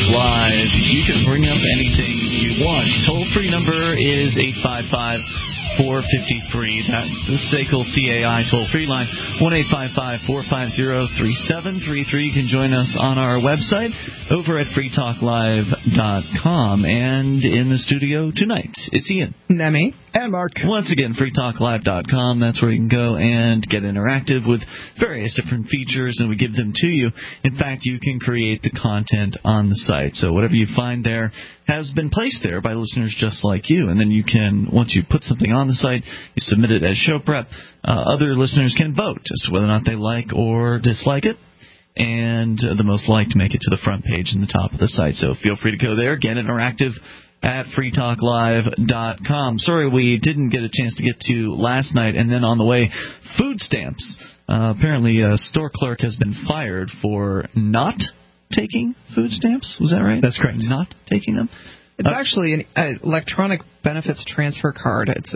Live. You can bring up anything you want. Toll-free number is 855-450-FREE. That's the SACL CAI toll-free line, 1-855-450-3733. You can join us on our website over at freetalklive.com. And in the studio tonight, it's Ian. Nemi. And Mark. Once again, freetalklive.com. That's where you can go and get interactive with various different features, and we give them to you. In fact, you can create the content on the site. So whatever you find there has been placed there by listeners just like you. And then you can, once you put something on the site, you submit it as show prep. Other listeners can vote as to whether or not they like or dislike it. And the most liked make it to the front page in the top of the site. So feel free to go there, get interactive at freetalklive.com. Sorry we didn't get a chance to get to last night. And then on the way, food stamps. Apparently a store clerk has been fired for not taking food stamps. Was that right? That's correct. Not taking them? It's actually an electronic benefits transfer card. It's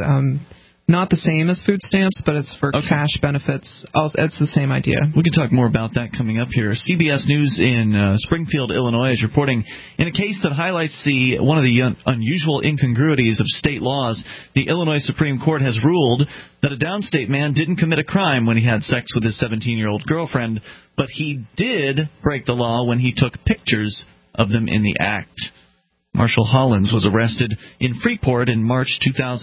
not the same as food stamps, but it's for cash benefits. It's the same idea. We can talk more about that coming up here. CBS News in Springfield, Illinois is reporting in a case that highlights one of the unusual incongruities of state laws. The Illinois Supreme Court has ruled that a downstate man didn't commit a crime when he had sex with his 17-year-old girlfriend, but he did break the law when he took pictures of them in the act. Marshall Hollins was arrested in Freeport in March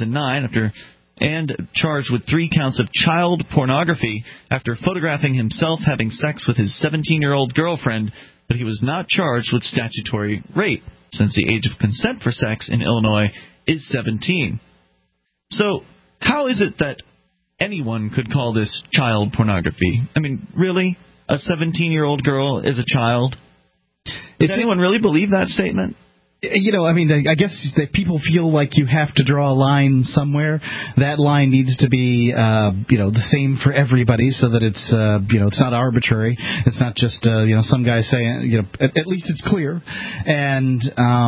2009 and charged with 3 counts of child pornography after photographing himself having sex with his 17-year-old girlfriend, but he was not charged with statutory rape, since the age of consent for sex in Illinois is 17. So, how is it that anyone could call this child pornography? I mean, really? A 17-year-old girl is a child? Does anyone really believe that statement? You know, I mean, I guess that people feel like you have to draw a line somewhere. That line needs to be, the same for everybody, so that it's, it's not arbitrary. It's not just, some guy saying, at least it's clear. And,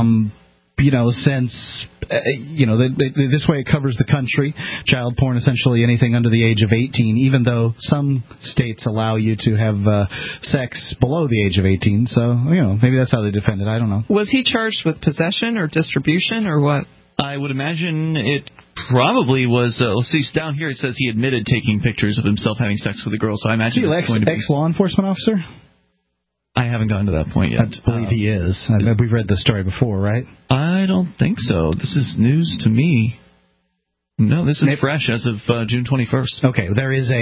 since, this way it covers the country. Child porn, essentially anything under the age of 18, even though some states allow you to have sex below the age of 18. So, maybe that's how they defend it. I don't know. Was he charged with possession or distribution or what? I would imagine it probably was, let's see, down here it says he admitted taking pictures of himself having sex with a girl, so I imagine it's going to be... Ex-law enforcement officer? I haven't gotten to that point yet. I believe he is. We've read this story before, right? I don't think so. This is news to me. No, this is fresh as of June 21st. Okay, there is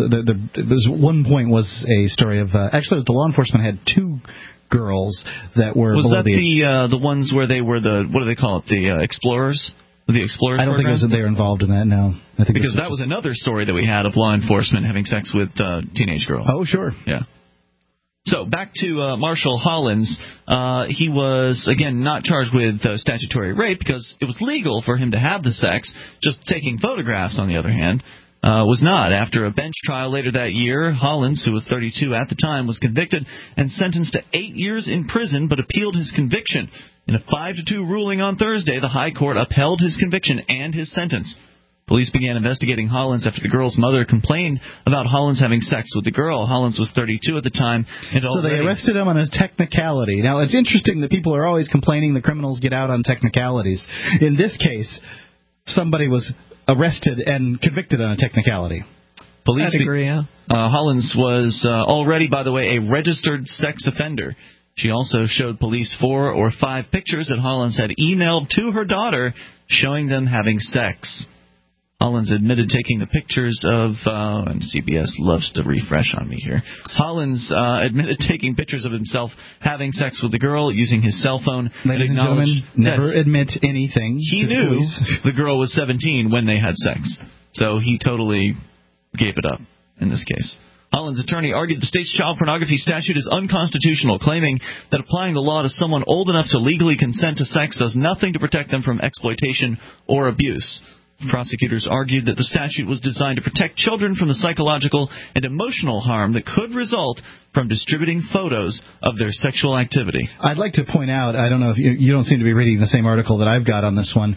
one point was a story of... actually, the law enforcement had 2 girls that were below the age. Was that the ones where they were what do they call it, the explorers? The explorers I don't program? think they were involved in that, no. I think because that was another story that we had of law enforcement having sex with teenage girls. Oh, sure. Yeah. So, back to Marshall Hollins. He was, again, not charged with statutory rape because it was legal for him to have the sex. Just taking photographs, on the other hand, was not. After a bench trial later that year, Hollins, who was 32 at the time, was convicted and sentenced to 8 years in prison, but appealed his conviction. In a 5-2 ruling on Thursday, the High Court upheld his conviction and his sentence. Police began investigating Hollins after the girl's mother complained about Hollins having sex with the girl. Hollins was 32 at the time. So they arrested him on a technicality. Now, it's interesting that people are always complaining the criminals get out on technicalities. In this case, somebody was arrested and convicted on a technicality. Police I'd agree, yeah. Hollins was already, by the way, a registered sex offender. She also showed police 4 or 5 pictures that Hollins had emailed to her daughter showing them having sex. Hollins admitted taking the pictures of, and CBS loves to refresh on me here. Hollins admitted taking pictures of himself having sex with the girl using his cell phone. Ladies and gentlemen, never admit anything. He knew the girl was 17 when they had sex, so he totally gave it up in this case. Hollins' attorney argued the state's child pornography statute is unconstitutional, claiming that applying the law to someone old enough to legally consent to sex does nothing to protect them from exploitation or abuse. Prosecutors argued that the statute was designed to protect children from the psychological and emotional harm that could result from distributing photos of their sexual activity. I'd like to point out, I don't know if you don't seem to be reading the same article that I've got on this one.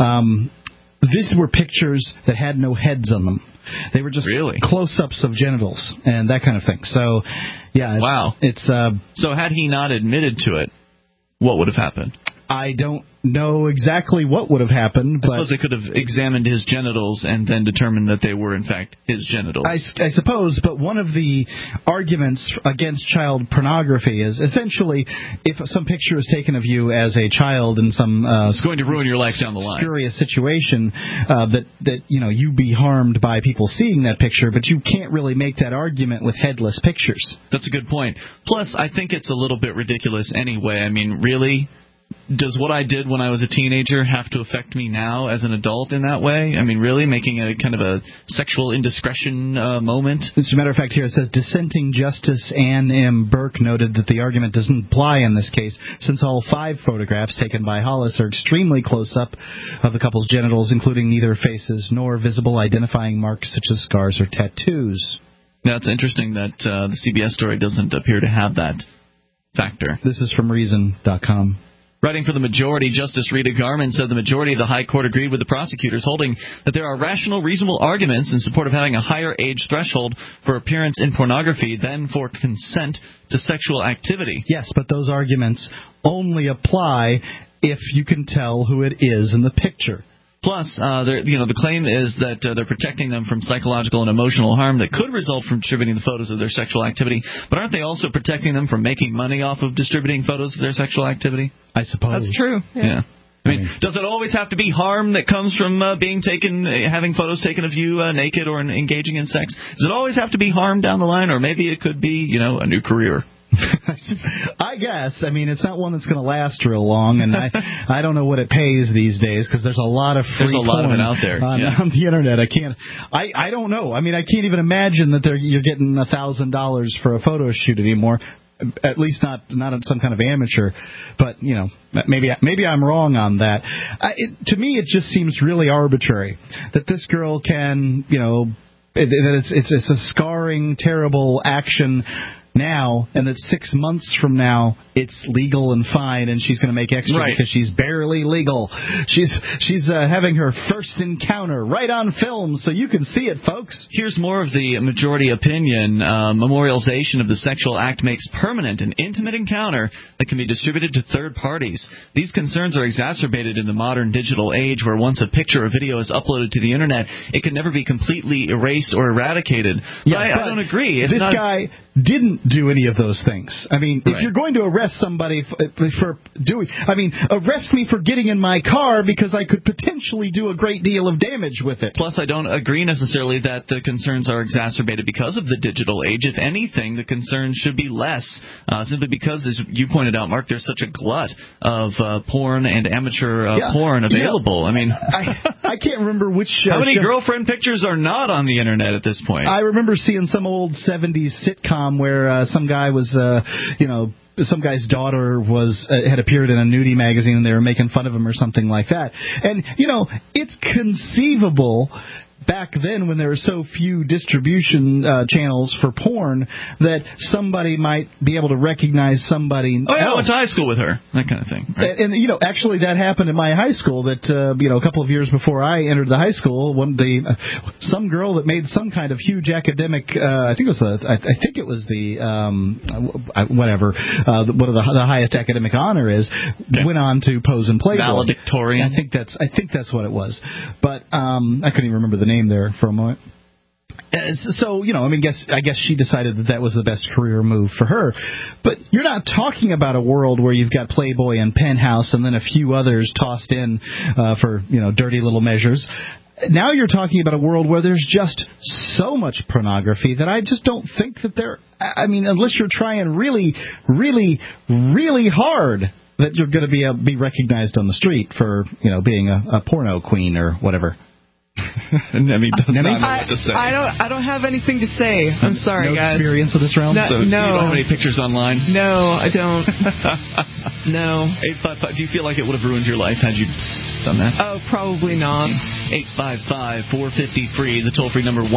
These were pictures that had no heads on them. They were just close-ups of genitals and that kind of thing. So, yeah. Wow. It's so had he not admitted to it, what would have happened? I don't know exactly what would have happened. But I suppose they could have examined his genitals and then determined that they were, in fact, his genitals. I suppose, but one of the arguments against child pornography is essentially if some picture is taken of you as a child in some it's going to ruin your life down the line. Spurious situation, that you be harmed by people seeing that picture, but you can't really make that argument with headless pictures. That's a good point. Plus, I think it's a little bit ridiculous anyway. I mean, really? Does what I did when I was a teenager have to affect me now as an adult in that way? I mean, really? Making a kind of a sexual indiscretion moment? As a matter of fact, here it says, dissenting Justice Ann M. Burke noted that the argument doesn't apply in this case, since all 5 photographs taken by Hollis are extremely close up of the couple's genitals, including neither faces nor visible identifying marks such as scars or tattoos. Now, it's interesting that the CBS story doesn't appear to have that factor. This is from Reason.com. Writing for the majority, Justice Rita Garman said the majority of the High Court agreed with the prosecutors, holding that there are rational, reasonable arguments in support of having a higher age threshold for appearance in pornography than for consent to sexual activity. Yes, but those arguments only apply if you can tell who it is in the picture. Plus, the claim is that they're protecting them from psychological and emotional harm that could result from distributing the photos of their sexual activity. But aren't they also protecting them from making money off of distributing photos of their sexual activity? I suppose. That's true. Yeah. I mean, does it always have to be harm that comes from having photos taken of you naked or engaging in sex? Does it always have to be harm down the line, or maybe it could be, a new career? I guess. I mean, it's not one that's going to last real long, and I don't know what it pays these days because there's a lot of free lot of it out there on the internet. I don't know. I mean, I can't even imagine that you're getting $1,000 for a photo shoot anymore. At least not some kind of amateur, but maybe I'm wrong on that. To me, it just seems really arbitrary that this girl can, that it's a scarring, terrible action now, and that 6 months from now it's legal and fine, and she's going to make extra because she's barely legal. She's having her first encounter right on film, so you can see it, folks. Here's more of the majority opinion. Memorialization of the sexual act makes permanent an intimate encounter that can be distributed to third parties. These concerns are exacerbated in the modern digital age, where once a picture or video is uploaded to the internet, it can never be completely erased or eradicated. But I don't agree. This guy didn't do any of those things. I mean, if you're going to arrest somebody for doing... I mean, arrest me for getting in my car because I could potentially do a great deal of damage with it. Plus, I don't agree necessarily that the concerns are exacerbated because of the digital age. If anything, the concerns should be less, simply because, as you pointed out, Mark, there's such a glut of porn and amateur porn available. I mean... I can't remember which... How many girlfriend pictures are not on the internet at this point? I remember seeing some old 70s sitcom where some guy was, some guy's daughter had appeared in a nudie magazine and they were making fun of him or something like that. And, it's conceivable back then when there were so few distribution channels for porn that somebody might be able to recognize somebody else. I went to high school with her, that kind of thing. Right? And actually that happened in my high school that, a couple of years before I entered the high school, some girl that made some kind of huge academic, I think it was the the highest academic honor is, went on to pose in Playboy. Valedictorian. I think that's what it was. But, I couldn't even remember the name there for a moment. So, I guess she decided that was the best career move for her. But you're not talking about a world where you've got Playboy and Penthouse and then a few others tossed in for, dirty little measures. Now you're talking about a world where there's just so much pornography that I just don't think that unless you're trying really, really, really hard, that you're going to be recognized on the street for, being a porno queen or whatever. Nemi does not know what to say. I don't have anything to say. I'm sorry, guys. No experience of this realm? No. So you don't have any pictures online? No, I don't. No. 855. Do you feel like it would have ruined your life had you done that? Oh, probably not. 855-450-FREE. The toll-free number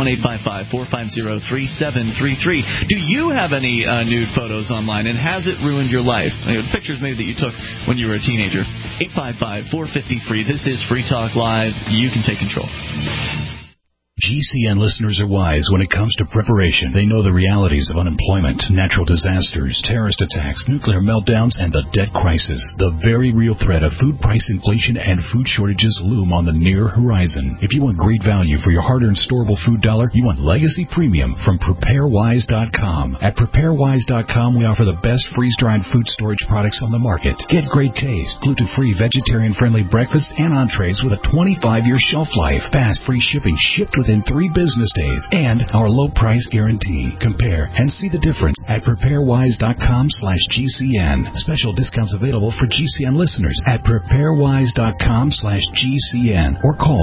1-855-450-3733. Do you have any nude photos online, and has it ruined your life? Pictures maybe that you took when you were a teenager. 855-450-FREE. This is Free Talk Live. You can take control. GCN listeners are wise when it comes to preparation. They know the realities of unemployment, natural disasters, terrorist attacks, nuclear meltdowns, and the debt crisis. The very real threat of food price inflation and food shortages loom on the near horizon. If you want great value for your hard-earned storable food dollar, you want Legacy Premium from PrepareWise.com. At PrepareWise.com, we offer the best freeze-dried food storage products on the market. Get great taste, gluten-free, vegetarian-friendly breakfasts and entrees with a 25-year shelf life. Fast, free shipping shipped within 3 business days, and our low price guarantee. Compare and see the difference at preparewise.com/GCN. Special discounts available for GCN listeners at preparewise.com/GCN or call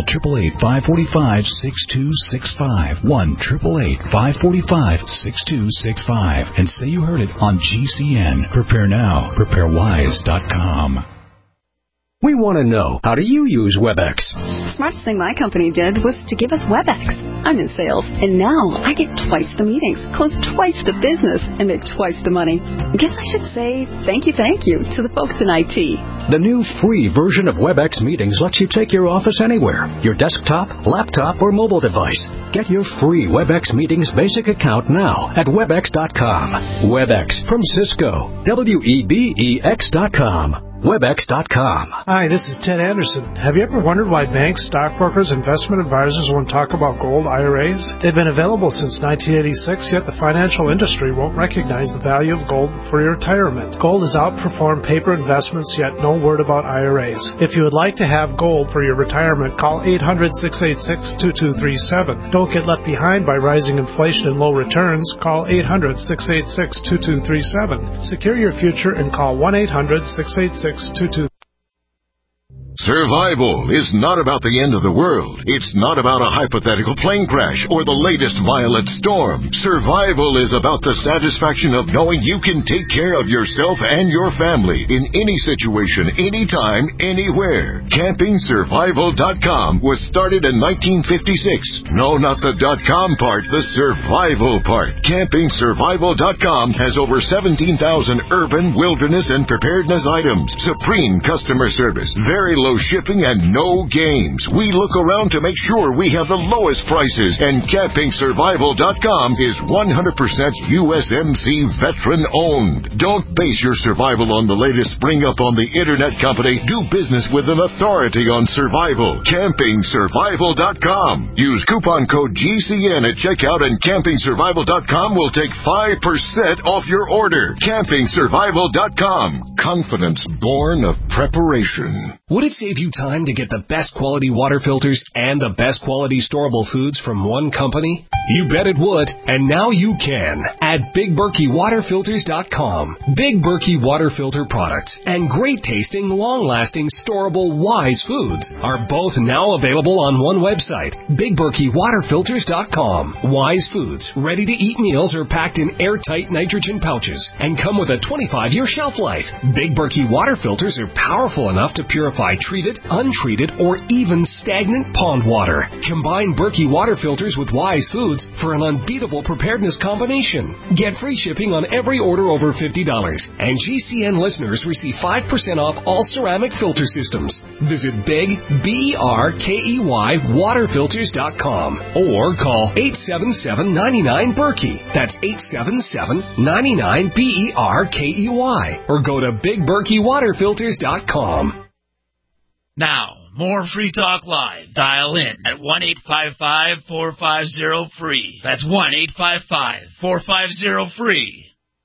888-545-6265. 1-888-545-6265 and say you heard it on GCN. Prepare now. PrepareWise.com. We want to know, how do you use WebEx? The smartest thing my company did was to give us WebEx. I'm in sales, and now I get twice the meetings, close twice the business, and make twice the money. I guess I should say thank you to the folks in IT. The new free version of WebEx Meetings lets you take your office anywhere, your desktop, laptop, or mobile device. Get your free WebEx Meetings basic account now at Webex.com. WebEx from Cisco. WEBEX.com. Webex.com. Hi, this is Ted Anderson. Have you ever wondered why banks, stockbrokers, investment advisors won't talk about gold IRAs? They've been available since 1986, yet the financial industry won't recognize the value of gold for your retirement. Gold has outperformed paper investments, yet no word about IRAs. If you would like to have gold for your retirement, call 800-686-2237. Don't get left behind by rising inflation and low returns. Call 800-686-2237. Secure your future and call 1-800-686-2237. Survival is not about the end of the world. It's not about a hypothetical plane crash or the latest violent storm. Survival is about the satisfaction of knowing you can take care of yourself and your family in any situation, anytime, anywhere. CampingSurvival.com was started in 1956. No, not the .com part, the survival part. CampingSurvival.com has over 17,000 urban, wilderness, and preparedness items. Supreme customer service, very low shipping, and no games. We look around to make sure we have the lowest prices, and CampingSurvival.com is 100% USMC veteran-owned. Don't base your survival on the latest spring-up on the Internet company. Do business with an authority on survival. CampingSurvival.com. Use coupon code GCN at checkout, and CampingSurvival.com will take 5% off your order. CampingSurvival.com. Confidence born of preparation. Would it save you time to get the best quality water filters and the best quality storable foods from one company? You bet it would, and now you can at BigBerkeyWaterFilters.com. Big Berkey water filter products and great tasting, long-lasting, storable Wise foods are both now available on one website, BigBerkeyWaterFilters.com. Wise foods, ready-to-eat meals are packed in airtight nitrogen pouches and come with a 25-year shelf life. Big Berkey water filters are powerful enough to purify treated, untreated, or even stagnant pond water. Combine Berkey water filters with Wise foods for an unbeatable preparedness combination. Get free shipping on every order over $50, and GCN listeners receive 5% off all ceramic filter systems. Visit Big, BERKEY, waterfilters.com or call 877-99-BERKEY. That's 877-99-BERKEY, or go to BigBerkeyWaterFilters.com. Now, more Free Talk Live. Dial in at 1-855-450-FREE. That's 1-855-450-FREE.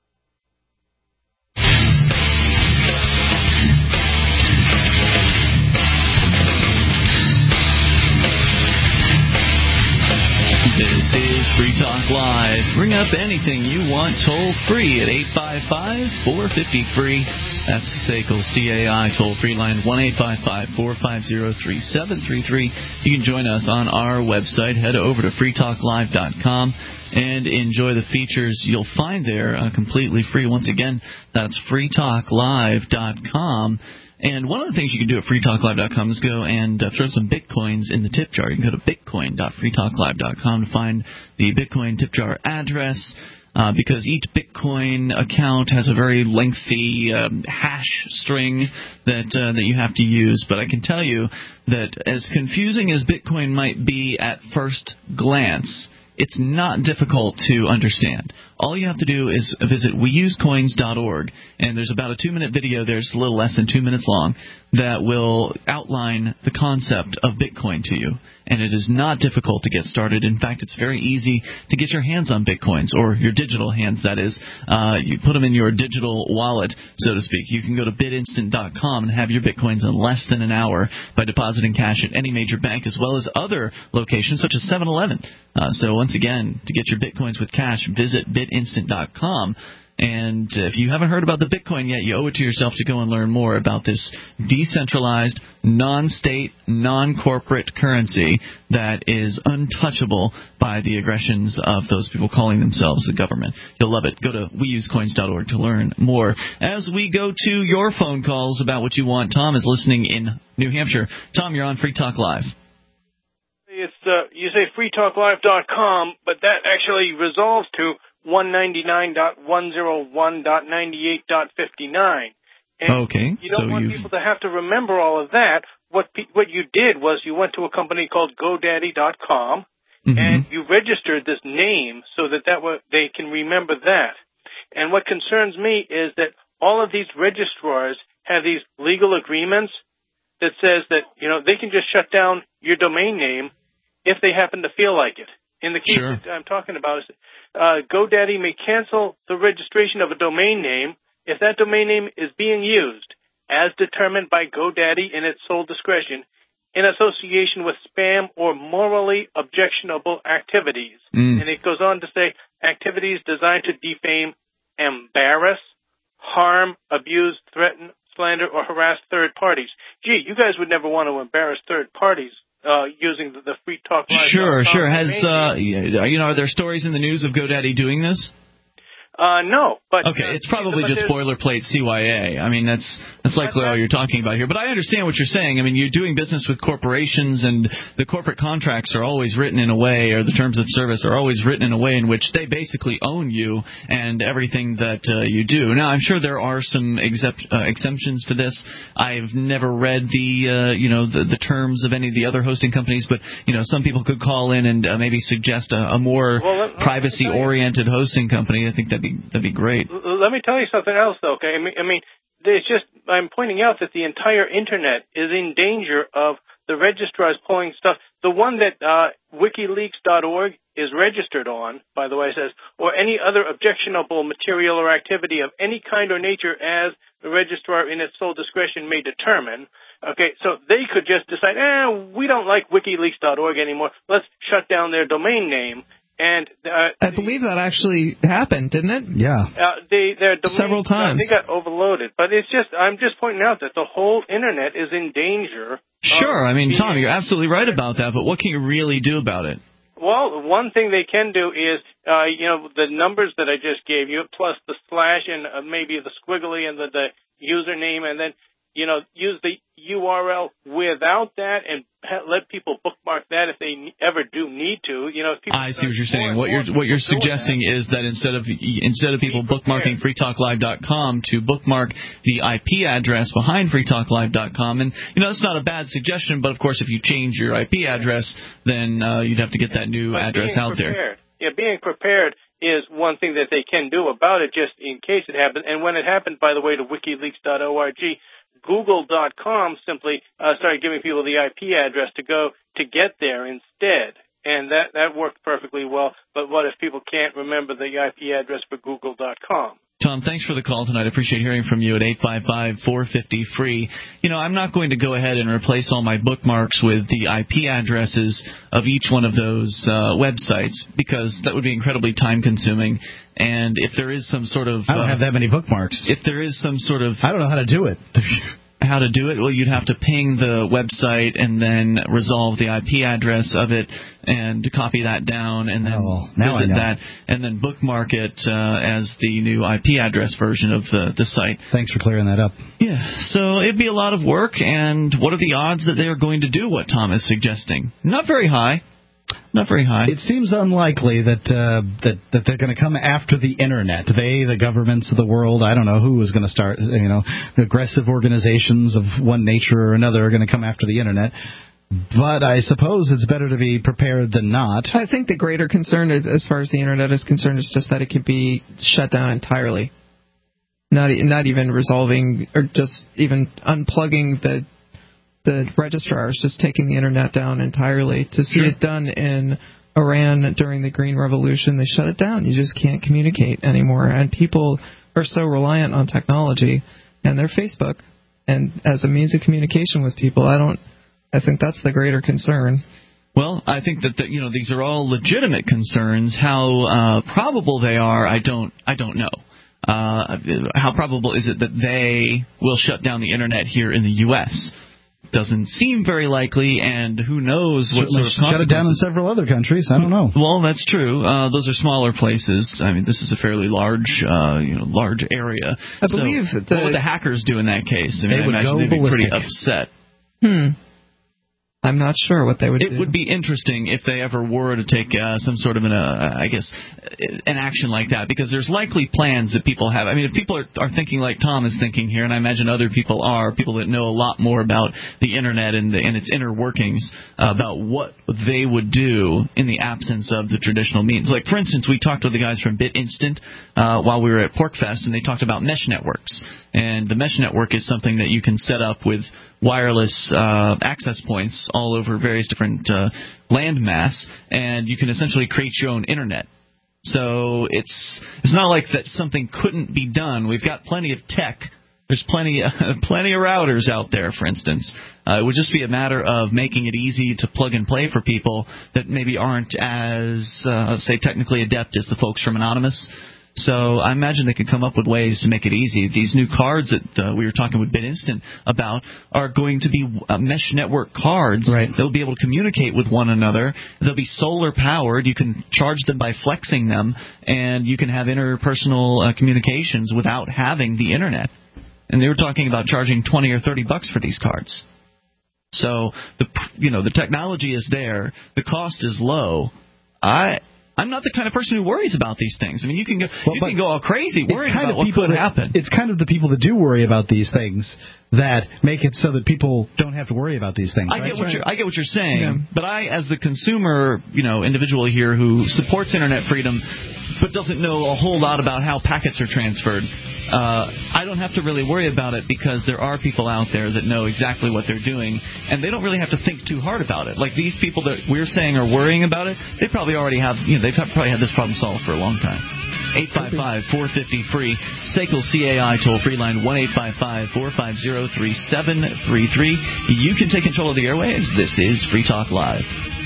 This is Free Talk Live. Bring up anything you want toll free at 855-450-FREE. That's the SACL CAI toll-free line, 1-855-450-3733. You can join us on our website. Head over to freetalklive.com and enjoy the features you'll find there completely free. Once again, that's freetalklive.com. And one of the things you can do at freetalklive.com is go and throw some bitcoins in the tip jar. You can go to bitcoin.freetalklive.com to find the Bitcoin tip jar address. because each Bitcoin account has a very lengthy hash string that you have to use. But I can tell you that as confusing as Bitcoin might be at first glance, it's not difficult to understand. All you have to do is visit weusecoins.org, and there's about a 2-minute video there, it's a little less than 2 minutes long, that will outline the concept of Bitcoin to you. And it is not difficult to get started. In fact, it's very easy to get your hands on Bitcoins, or your digital hands, that is. You put them in your digital wallet, so to speak. You can go to bitinstant.com and have your Bitcoins in less than an hour by depositing cash at any major bank, as well as other locations such as 7-Eleven. So once again, to get your Bitcoins with cash, visit bitinstant.com. And if you haven't heard about the Bitcoin yet, you owe it to yourself to go and learn more about this decentralized, non-state, non-corporate currency that is untouchable by the aggressions of those people calling themselves the government. You'll love it. Go to weusecoins.org to learn more. As we go to your phone calls about what you want, Tom is listening in New Hampshire. Tom, you're on Free Talk Live. It's you say freetalklive.com, but that actually resolves to 199.101.98.59. And okay, you don't want people to have to remember all of that. What you did was you went to a company called GoDaddy.com, and you registered this name so that they can remember that. And what concerns me is that all of these registrars have these legal agreements that says that they can just shut down your domain name if they happen to feel like it. In the case that I'm talking about, GoDaddy may cancel the registration of a domain name if that domain name is being used, as determined by GoDaddy in its sole discretion, in association with spam or morally objectionable activities. And it goes on to say, activities designed to defame, embarrass, harm, abuse, threaten, slander, or harass third parties. Gee, you guys would never want to embarrass third parties using the Free Talk Live. Sure. Are there stories in the news of GoDaddy doing this? No, but okay, it's probably just boilerplate CYA. I mean, that's likely all you're talking about here. But I understand what you're saying. I mean, you're doing business with corporations, and the corporate contracts are always written in a way, or the terms of service are always written in a way in which they basically own you and everything that you do. Now, I'm sure there are some exemptions to this. I've never read the terms of any of the other hosting companies, but some people could call in and maybe suggest a more privacy-oriented hosting company. I think that'd be great. Let me tell you something else, though. Okay, I mean, I'm pointing out that the entire Internet is in danger of the registrars pulling stuff. The one that WikiLeaks.org is registered on, by the way, says, or any other objectionable material or activity of any kind or nature as the registrar in its sole discretion may determine. Okay, so they could just decide, we don't like WikiLeaks.org anymore. Let's shut down their domain name. And I believe that actually happened, didn't it? Yeah. Their domain, several times. They got overloaded. But I'm just pointing out that the whole Internet is in danger. Sure. I mean, Tom, you're absolutely right about that. But what can you really do about it? Well, one thing they can do is, the numbers that I just gave you, plus the slash and maybe the squiggly and the username, and then, use the URL without that and let people bookmark that if they ever do need to. I see what you're saying. What you're suggesting is that instead of people bookmarking freetalklive.com, to bookmark the IP address behind freetalklive.com. And that's not a bad suggestion, but of course if you change your IP address, then you'd have to get that new address out there. Yeah, being prepared is one thing that they can do about it, just in case it happens. And when it happened, by the way, to WikiLeaks.org, Google.com simply started giving people the IP address to go to get there instead. And that worked perfectly well. But what if people can't remember the IP address for Google.com? Tom, thanks for the call tonight. I appreciate hearing from you at 855-450-FREE. I'm not going to go ahead and replace all my bookmarks with the IP addresses of each one of those websites, because that would be incredibly time-consuming. And if there is some sort of... I don't have that many bookmarks. If there is some sort of... I don't know how to do it. How to do it? Well, you'd have to ping the website and then resolve the IP address of it and copy that down and then visit that and then bookmark it as the new IP address version of the site. Thanks for clearing that up. Yeah, so it'd be a lot of work, and what are the odds that they are going to do what Tom is suggesting? Not very high. Not very high. It seems unlikely that they're going to come after the internet. The governments of the world, I don't know who is going to start. Aggressive organizations of one nature or another are going to come after the internet. But I suppose it's better to be prepared than not. I think the greater concern, as far as the internet is concerned, is just that it could be shut down entirely. Not even resolving or just even unplugging the registrars, just taking the internet down entirely. To see it done in Iran during the Green Revolution, they shut it down. You just can't communicate anymore. And people are so reliant on technology and their Facebook and as a means of communication with people. I think that's the greater concern. Well, I think that these are all legitimate concerns. How probable they are, I don't know. How probable is it that they will shut down the internet here in the U.S.? Doesn't seem very likely, and who knows what sort of consequences. Shut it down in several other countries. I don't know. Well, that's true. Those are smaller places. I mean, this is a fairly large area. I believe what would the hackers do in that case? I mean, I imagine they'd be pretty upset. I'm not sure what they would do. It would be interesting if they ever were to take some sort of an action like that, because there's likely plans that people have. I mean, if people are thinking like Tom is thinking here, and I imagine other people are, people that know a lot more about the internet and its inner workings, about what they would do in the absence of the traditional means. Like, for instance, we talked with the guys from BitInstant while we were at PorcFest, and they talked about mesh networks. And the mesh network is something that you can set up with wireless access points all over various different landmass, and you can essentially create your own internet. So it's not like that something couldn't be done. We've got plenty of tech. There's plenty of routers out there, for instance. It would just be a matter of making it easy to plug and play for people that maybe aren't as, say, technically adept as the folks from Anonymous. So I imagine they could come up with ways to make it easy. These new cards that we were talking with BitInstant about are going to be mesh network cards. Right. They'll be able to communicate with one another. They'll be solar powered. You can charge them by flexing them, and you can have interpersonal communications without having the internet. And they were talking about charging $20 or $30 for these cards. So the technology is there. The cost is low. I'm not the kind of person who worries about these things. I mean, you can go all crazy worrying about what could happen. It's kind of the people that do worry about these things that make it so that people don't have to worry about these things. I get what you're saying, but I, as the consumer, individual here who supports internet freedom, but doesn't know a whole lot about how packets are transferred, I don't have to really worry about it, because there are people out there that know exactly what they're doing, and they don't really have to think too hard about it. Like these people that we're saying are worrying about it, they probably already have, they've probably had this problem solved for a long time. 855-450-FREE, SACL CAI toll-free line 1-855-450-3733. You can take control of the airwaves. This is Free Talk Live.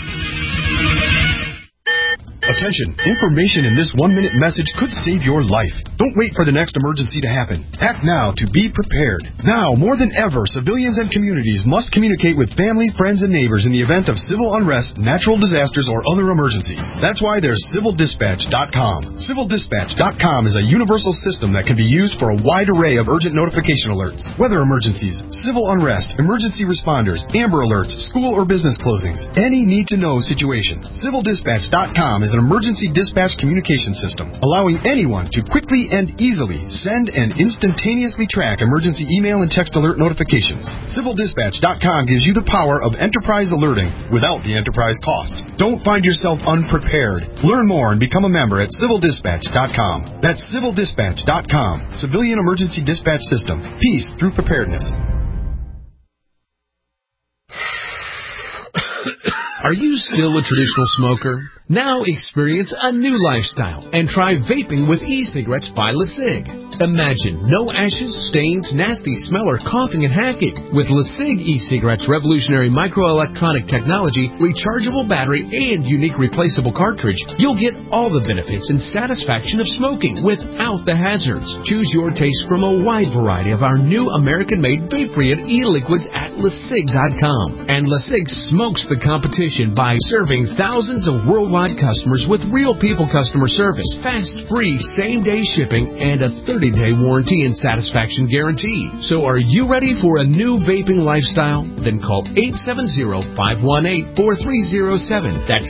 Attention, information in this 1-minute message could save your life. Don't wait for the next emergency to happen. Act now to be prepared. Now, more than ever, civilians and communities must communicate with family, friends, and neighbors in the event of civil unrest, natural disasters, or other emergencies. That's why there's CivilDispatch.com. CivilDispatch.com is a universal system that can be used for a wide array of urgent notification alerts, weather emergencies, civil unrest, emergency responders, Amber Alerts, school or business closings, any need-to-know situation. CivilDispatch.com is an emergency dispatch communication system, allowing anyone to quickly and easily send and instantaneously track emergency email and text alert notifications. CivilDispatch.com gives you the power of enterprise alerting without the enterprise cost. Don't find yourself unprepared. Learn more and become a member at CivilDispatch.com. That's CivilDispatch.com. Civilian Emergency Dispatch System. Peace through preparedness. Are you still a traditional smoker? Now experience a new lifestyle and try vaping with e-cigarettes by LeSig. Imagine no ashes, stains, nasty smell, or coughing and hacking. With LeSig e-cigarettes' revolutionary microelectronic technology, rechargeable battery, and unique replaceable cartridge, you'll get all the benefits and satisfaction of smoking without the hazards. Choose your taste from a wide variety of our new American-made vape-free e-liquids at LeSig.com. And LeSig smokes the competition by serving thousands of worldwide customers with real people customer service, fast, free, same-day shipping, and a 30 30-day warranty and satisfaction guarantee. So are you ready for a new vaping lifestyle? Then call 870-518-4307. That's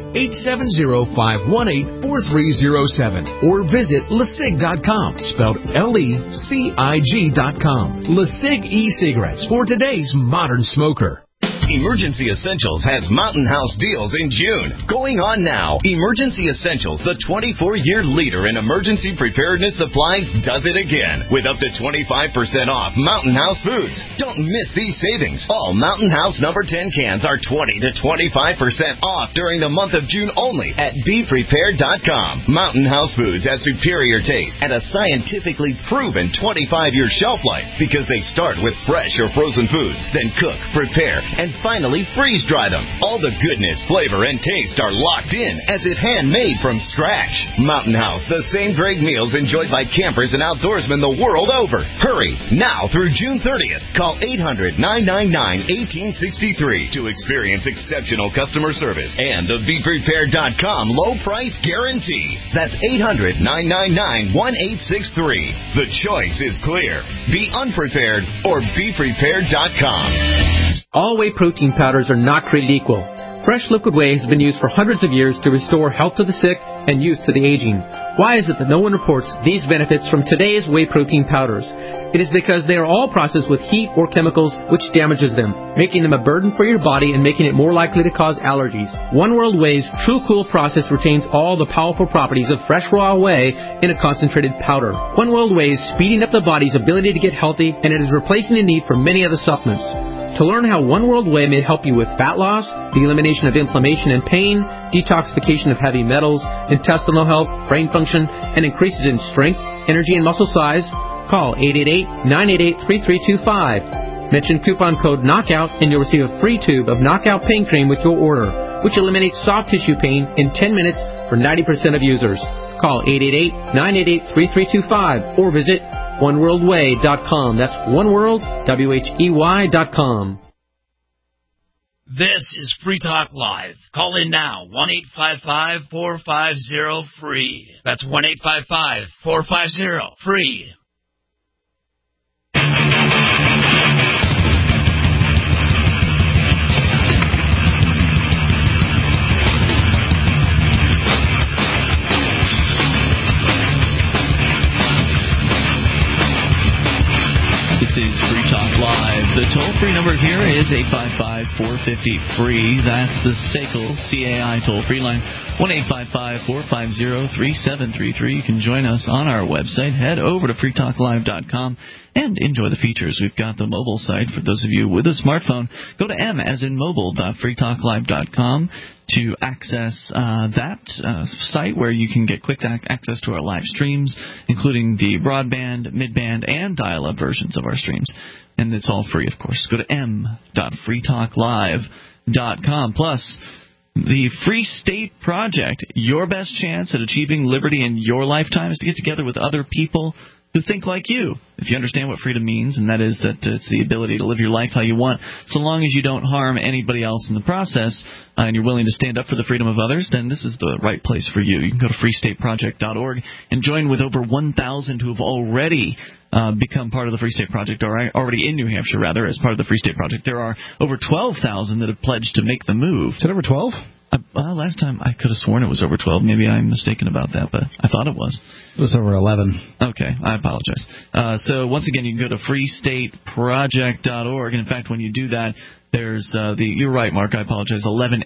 870-518-4307. Or visit LeSig.com, spelled LECIG.com. LeSig e-cigarettes for today's modern smoker. Emergency Essentials has Mountain House deals in June. Going on now. Emergency Essentials, the 24-year leader in emergency preparedness supplies, does it again with up to 25% off Mountain House foods. Don't miss these savings. All Mountain House number 10 cans are 20 to 25% off during the month of June only at BePrepared.com. Mountain House foods have superior taste and a scientifically proven 25-year shelf life because they start with fresh or frozen foods, then cook, prepare, and finally freeze-dry them. All the goodness, flavor, and taste are locked in as if handmade from scratch. Mountain House, the same great meals enjoyed by campers and outdoorsmen the world over. Hurry, now through June 30th. Call 800-999-1863 to experience exceptional customer service and the BePrepared.com low price guarantee. That's 800-999-1863. The choice is clear. Be unprepared or BePrepared.com. All whey protein powders are not created equal. Fresh liquid whey has been used for hundreds of years to restore health to the sick and youth to the aging. Why is it that no one reports these benefits from today's whey protein powders? It is because they are all processed with heat or chemicals which damages them, making them a burden for your body and making it more likely to cause allergies. One World Whey's True Cool process retains all the powerful properties of fresh raw whey in a concentrated powder. One World Whey is speeding up the body's ability to get healthy, and it is replacing the need for many other supplements. To learn how One World Whey may help you with fat loss, the elimination of inflammation and pain, detoxification of heavy metals, intestinal health, brain function, and increases in strength, energy, and muscle size, call 888-988-3325. Mention coupon code KNOCKOUT and you'll receive a free tube of Knockout Pain Cream with your order, which eliminates soft tissue pain in 10 minutes for 90% of users. Call 888-988-3325 or visit OneWorldWhey.com. That's OneWorldWhey.com. This is Free Talk Live. Call in now, 1-855-450-FREE. That's 1-855-450-FREE. This is Free Talk Live. The toll-free number here is 855-450-FREE. That's the SACL CAI toll-free line, 1-855-450-3733. You can join us on our website. Head over to freetalklive.com and enjoy the features. We've got the mobile site for those of you with a smartphone. Go to m.freetalklive.com to access that site where you can get quick access to our live streams, including the broadband, midband, and dial-up versions of our streams. And it's all free, of course. Go to m.freetalklive.com. Plus, the Free State Project, your best chance at achieving liberty in your lifetime is to get together with other people who think like you. If you understand what freedom means, and that is that it's the ability to live your life how you want, so long as you don't harm anybody else in the process, and you're willing to stand up for the freedom of others, then this is the right place for you. You can go to freestateproject.org and join with over 1,000 who have already become part of the Free State Project, or already in New Hampshire, rather, as part of the Free State Project. There are over 12,000 that have pledged to make the move. Is it over 12? Last time I could have sworn it was over 12. Maybe I'm mistaken about that, but I thought it was. It was over 11. Okay, I apologize. So once again, you can go to freestateproject.org, and in fact, when you do that, there's you're right, Mark, I apologize,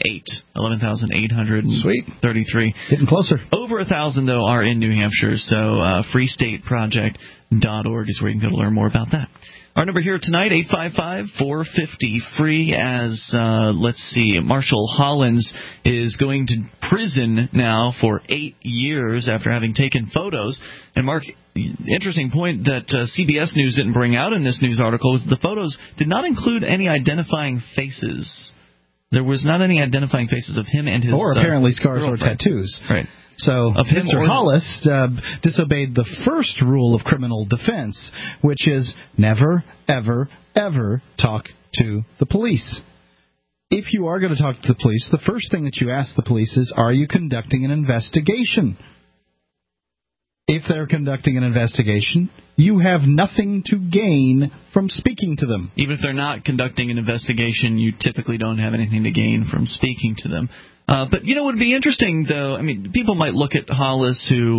11,833. Getting closer. Over 1,000, though, are in New Hampshire, so freestateproject.org is where you can go to learn more about that. Our number here tonight, 855-450-FREE, as, let's see, Marshall Hollins is going to prison now for 8 years after having taken photos. And, Mark, interesting point that CBS News didn't bring out in this news article is the photos did not include any identifying faces. There was not any identifying faces of him and his or apparently scars girlfriend. or tattoos. Right. So Mr. Hollis disobeyed the first rule of criminal defense, which is never, ever, ever talk to the police. If you are going to talk to the police, the first thing that you ask the police is, are you conducting an investigation? if they're conducting an investigation, you have nothing to gain from speaking to them. Even if they're not conducting an investigation, you typically don't have anything to gain from speaking to them. But, you know, what would be interesting, though, I mean, people might look at Hollins, who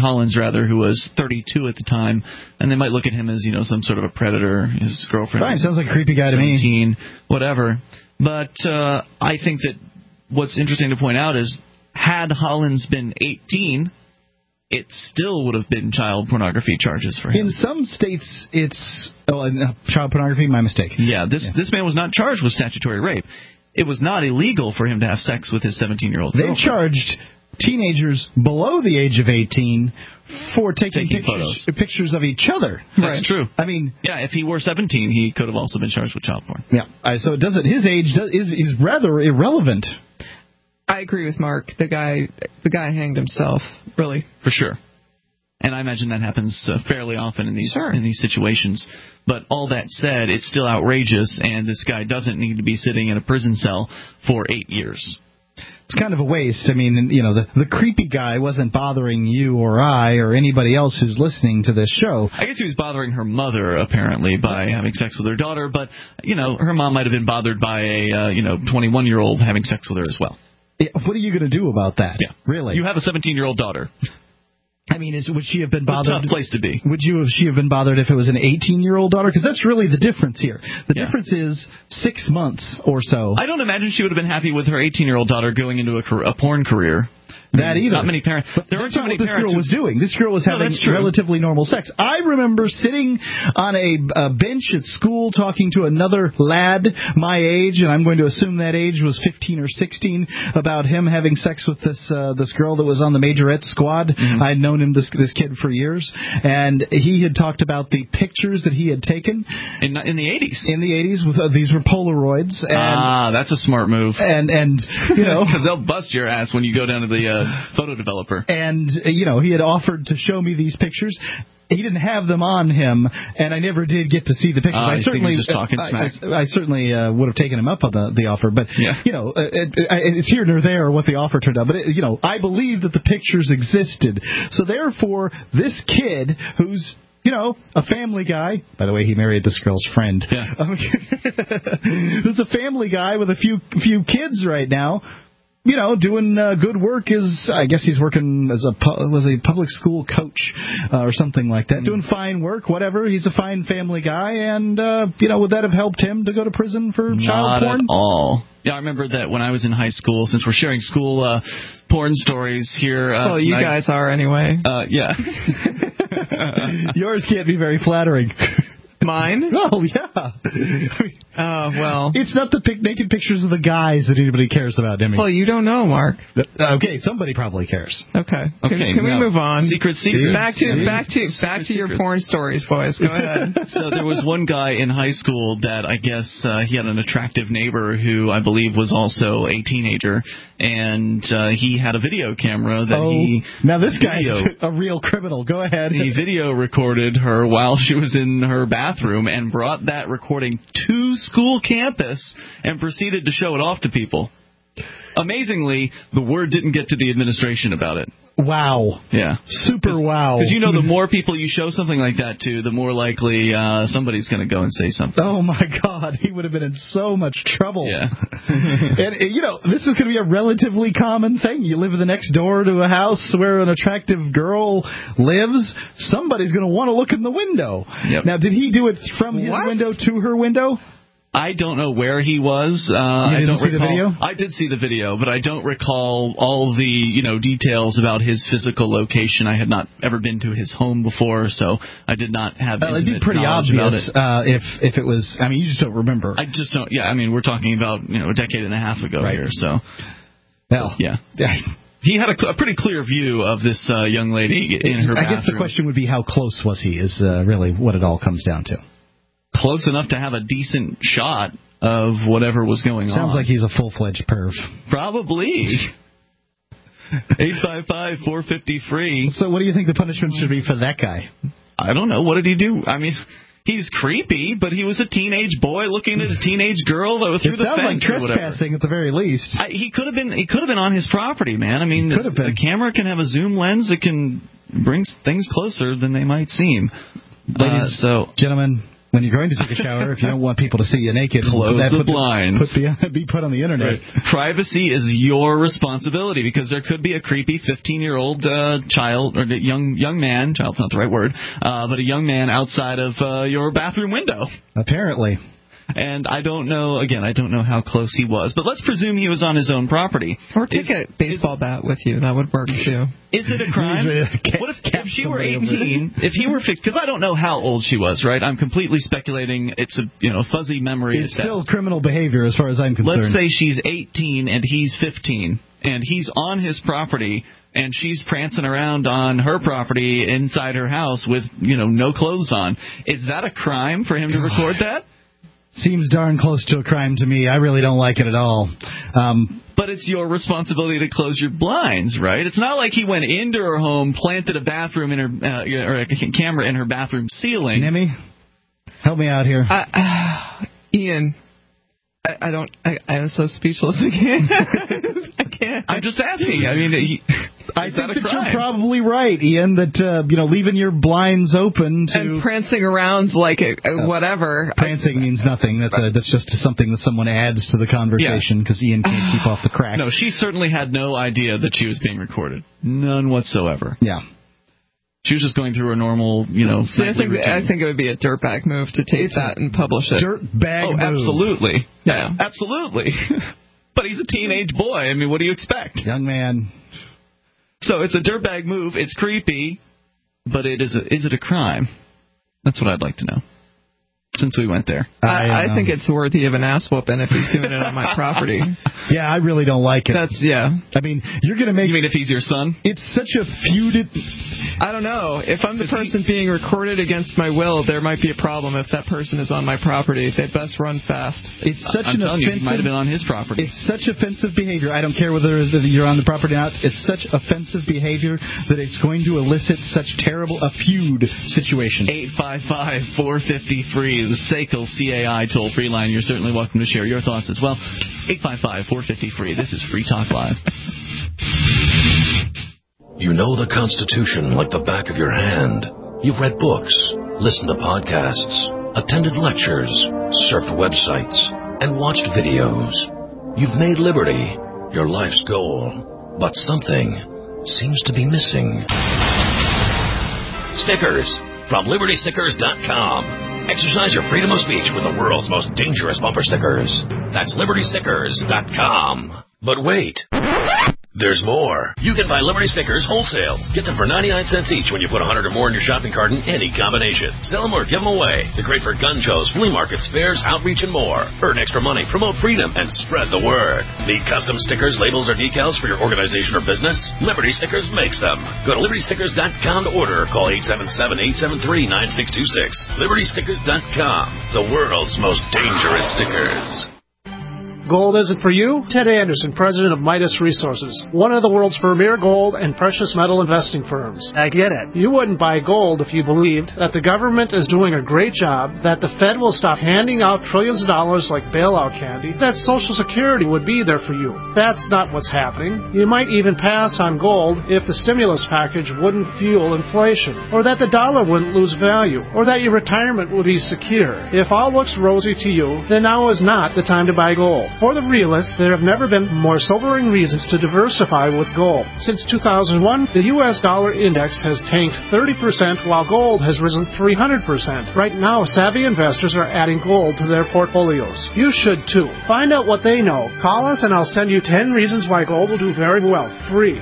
was 32 at the time, and they might look at him as, you know, some sort of a predator. His girlfriend Fine, sounds like a creepy guy to me. 17, whatever. But I think that what's interesting to point out is, had Hollins been 18, it still would have been child pornography charges for him. In some states, it's child pornography. My mistake. Yeah, this man was not charged with statutory rape. It was not illegal for him to have sex with his 17-year-old girlfriend. They charged teenagers below the age of 18 for taking pictures of each other. That's true. I mean, yeah, if he were 17, he could have also been charged with child porn. Yeah. So his age is rather irrelevant. I agree with Mark. The guy hanged himself, really. For sure. And I imagine that happens fairly often in these situations. But all that said, it's still outrageous, and this guy doesn't need to be sitting in a prison cell for 8 years. It's kind of a waste. I mean, you know, the creepy guy wasn't bothering you or I or anybody else who's listening to this show. I guess he was bothering her mother, apparently, by having sex with her daughter. But, you know, her mom might have been bothered by a 21-year-old having sex with her as well. Yeah, what are you going to do about that? Yeah. Really? You have a 17-year-old daughter. I mean, would she have been bothered? It's a tough place to be. Would she have been bothered if it was an 18-year-old daughter? Because that's really the difference here. The difference is 6 months or so. I don't imagine she would have been happy with her 18-year-old daughter going into a porn career. That either. Not many parents. There aren't too many parents. This girl was doing. This girl was having relatively normal sex. I remember sitting on a bench at school talking to another lad my age, and I'm going to assume that age was 15 or 16, about him having sex with this girl that was on the majorette squad. Mm-hmm. I had known him, this kid, for years, and he had talked about the pictures that he had taken in the 80s. In the 80s, these were Polaroids. And, that's a smart move. And you know, because they'll bust your ass when you go down to the photo developer. And, you know, he had offered to show me these pictures. He didn't have them on him, and I never did get to see the pictures. I certainly just talking smack. I certainly would have taken him up on the offer, but you know, it's here nor there what the offer turned out. But you know, I believe that the pictures existed. So therefore, this kid who's, you know, a family guy. By the way, he married this girl's friend. Yeah. Who's a family guy with a few kids right now. You know, doing good work I guess he's working as a public school coach or something like that. Doing fine work, whatever. He's a fine family guy, and you know, would that have helped him to go to prison for child porn? Not at all. Yeah, I remember that when I was in high school. Since we're sharing school porn stories here. Well, you guys are anyway. Yeah. Yours can't be very flattering. Mine? Oh, yeah. Well. It's not the naked pictures of the guys that anybody cares about, Demi. Well, you don't know, Mark. Okay, somebody probably cares. Okay. Can we move on? Secret. Back to your porn stories, boys. Go ahead. So there was one guy in high school that I guess he had an attractive neighbor who I believe was also a teenager, and he had a video camera that he... Now this guy's a real criminal. Go ahead. He video recorded her while she was in her bathroom and brought that recording to school campus and proceeded to show it off to people. Amazingly, the word didn't get to the administration about it. Wow. Yeah. Super wow. Because, you know, the more people you show something like that to, the more likely somebody's going to go and say something. Oh, my God. He would have been in so much trouble. Yeah. And, you know, this is going to be a relatively common thing. You live next door to a house where an attractive girl lives. Somebody's going to want to look in the window. Yep. Now, did he do it from his window to her window? I don't know where he was. I don't see the video? I did see the video, but I don't recall all the details about his physical location. I had not ever been to his home before, so I did not have intimate it'd be pretty obvious about it. If it was. I mean, you just don't remember. I just don't. Yeah, I mean, we're talking about a decade and a half ago here. So, well, yeah. He had a pretty clear view of this young lady in her bathroom. I guess the question would be, how close was he? Is really what it all comes down to. Close enough to have a decent shot of whatever was going on. Sounds like he's a full-fledged perv. Probably. 855-450-FREE. So what do you think the punishment should be for that guy? I don't know. What did he do? I mean, He's creepy, but he was a teenage boy looking at a teenage girl through the fence. It sounds like trespassing at the very least. He could have been on his property, man. I mean, the camera can have a zoom lens that can bring things closer than they might seem. Ladies, gentlemen, when you're going to take a shower, if you don't want people to see you naked, close the blinds. Be put on the internet. Right. Privacy is your responsibility, because there could be a creepy 15-year-old child, or young man, child's not the right word, but a young man outside of your bathroom window. Apparently. And I don't know how close he was, but let's presume he was on his own property. Or take a baseball bat with you. That would work, too. Is it a crime? What if she were 18, if he were 15, because I don't know how old she was, right? I'm completely speculating. It's a fuzzy memory. It's still criminal behavior as far as I'm concerned. Let's say she's 18 and he's 15, and he's on his property, and she's prancing around on her property inside her house with, no clothes on. Is that a crime for him to record that? Seems darn close to a crime to me. I really don't like it at all. But it's your responsibility to close your blinds, right? It's not like he went into her home, planted a bathroom in her or a camera in her bathroom ceiling. Nimmy, help me out here. Ian, I'm so speechless again. I can't. I'm just asking. I mean, I think that you're probably right, Ian, that, leaving your blinds open to... And prancing around like whatever. Prancing means nothing. That's just something that someone adds to the conversation, because Ian can't keep off the crack. No, she certainly had no idea that she was being recorded. None whatsoever. Yeah. She was just going through a normal, nightly routine. I think it would be a dirtbag move to take that and publish it. Dirtbag move. Absolutely. Yeah. Absolutely. But he's a teenage boy. I mean, what do you expect? Young man. So it's a dirtbag move. It's creepy, but is it a crime? That's what I'd like to know, since we went there. I think it's worthy of an ass whooping if he's doing it on my property. Yeah, I really don't like it. I mean, you're going to make... You mean if he's your son? It's such a feuded... I don't know. If I'm the person being recorded against my will, there might be a problem if that person is on my property. They best run fast. It's such an offensive... He might have been on his property. It's such offensive behavior. I don't care whether you're on the property or not. It's such offensive behavior that it's going to elicit such a feud situation. 855-450-FREE, the SACL CAI toll-free line. You're certainly welcome to share your thoughts as well. 855-450-FREE. This is Free Talk Live. You know the Constitution like the back of your hand. You've read books, listened to podcasts, attended lectures, surfed websites, and watched videos. You've made liberty your life's goal, but something seems to be missing. Stickers from LibertyStickers.com. Exercise your freedom of speech with the world's most dangerous bumper stickers. That's LibertyStickers.com. But wait. There's more. You can buy Liberty stickers wholesale. Get them for 99 cents each when you put 100 or more in your shopping cart in any combination. Sell them or give them away. They're great for gun shows, flea markets, fairs, outreach, and more. Earn extra money, promote freedom, and spread the word. Need custom stickers, labels, or decals for your organization or business? Liberty Stickers makes them. Go to LibertyStickers.com to order or call 877-873-9626. LibertyStickers.com. The world's most dangerous stickers. Gold isn't for you? Ted Anderson, president of Midas Resources, one of the world's premier gold and precious metal investing firms. I get it. You wouldn't buy gold if you believed that the government is doing a great job, that the Fed will stop handing out trillions of dollars like bailout candy, that Social Security would be there for you. That's not what's happening. You might even pass on gold if the stimulus package wouldn't fuel inflation, or that the dollar wouldn't lose value, or that your retirement would be secure. If all looks rosy to you, then now is not the time to buy gold. For the realists, there have never been more sobering reasons to diversify with gold. Since 2001, the U.S. dollar index has tanked 30% while gold has risen 300%. Right now, savvy investors are adding gold to their portfolios. You should too. Find out what they know. Call us and I'll send you 10 reasons why gold will do very well. Free.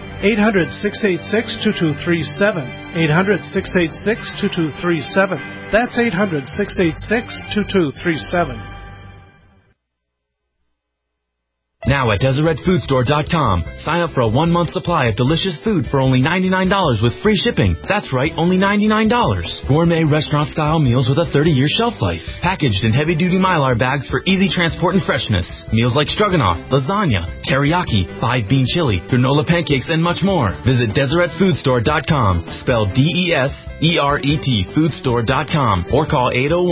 800-686-2237. 800-686-2237. That's 800-686-2237. Now at DeseretFoodStore.com, sign up for a 1-month supply of delicious food for only $99 with free shipping. That's right, only $99. Gourmet restaurant-style meals with a 30-year shelf life. Packaged in heavy-duty Mylar bags for easy transport and freshness. Meals like stroganoff, lasagna, teriyaki, 5-bean chili, granola pancakes, and much more. Visit DeseretFoodStore.com, spelled DESERET foodstore.com, or call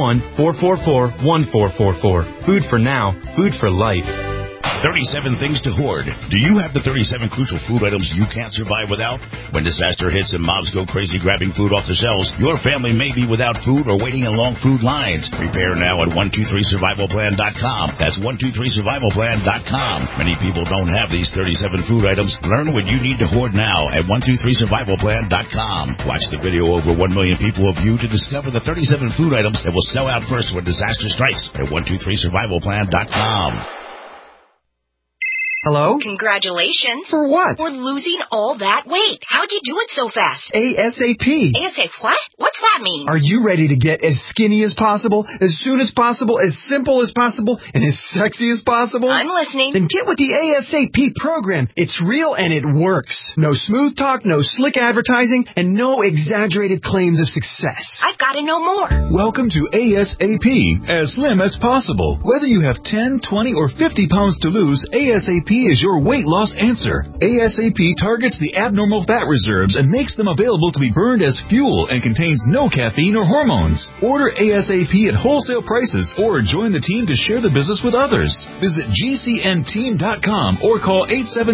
801-444-1444. Food for now, food for life. 37 things to hoard. Do you have the 37 crucial food items you can't survive without? When disaster hits and mobs go crazy grabbing food off the shelves, your family may be without food or waiting in long food lines. Prepare now at 123survivalplan.com. That's 123survivalplan.com. Many people don't have these 37 food items. Learn what you need to hoard now at 123survivalplan.com. Watch the video over 1 million people have viewed to discover the 37 food items that will sell out first when disaster strikes at 123survivalplan.com. Hello? Congratulations. For what? For losing all that weight. How'd you do it so fast? ASAP. ASAP what? What's that mean? Are you ready to get as skinny as possible, as soon as possible, as simple as possible, and as sexy as possible? I'm listening. Then get with the ASAP program. It's real and it works. No smooth talk, no slick advertising, and no exaggerated claims of success. I've got to know more. Welcome to ASAP, as slim as possible. Whether you have 10, 20, or 50 pounds to lose, ASAP is your weight loss answer. ASAP targets the abnormal fat reserves and makes them available to be burned as fuel and contains no caffeine or hormones. Order ASAP at wholesale prices or join the team to share the business with others. Visit GCNteam.com or call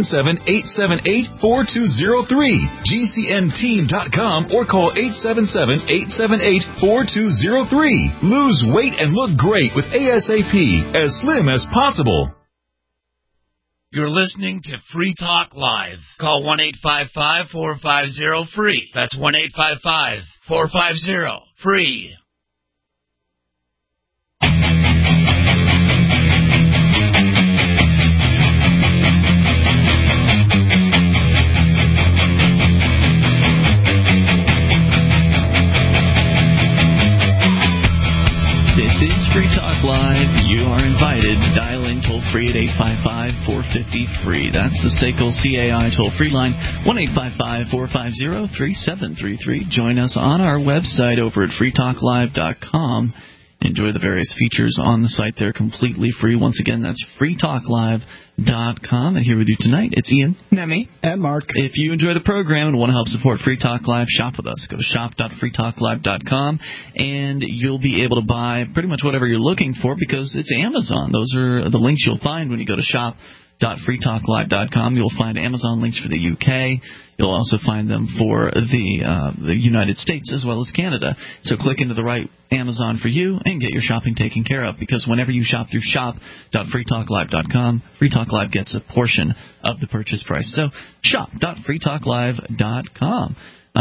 877-878-4203. GCNteam.com or call 877-878-4203. Lose weight and look great with ASAP, as slim as possible. You're listening to Free Talk Live. Call 1-855-450-FREE. That's 1-855-450-FREE. This is Free Talk Live. You are invited to dial in toll-free at 855-450-FREE. That's the SACL CAI toll-free line, 1-855-450-3733. Join us on our website over at freetalklive.com. Enjoy the various features on the site. They're completely free. Once again, that's freetalklive.com. And here with you tonight, it's Ian. Nemi. And Mark. If you enjoy the program and want to help support Free Talk Live, shop with us. Go to shop.freetalklive.com, and you'll be able to buy pretty much whatever you're looking for because it's Amazon. Those are the links you'll find when you go to shop.freetalklive.com. You'll find Amazon links for the UK. You'll also find them for the United States as well as Canada. So click into the right Amazon for you and get your shopping taken care of, because whenever you shop through shop.freetalklive.com, Free Talk Live gets a portion of the purchase price. So shop.freetalklive.com.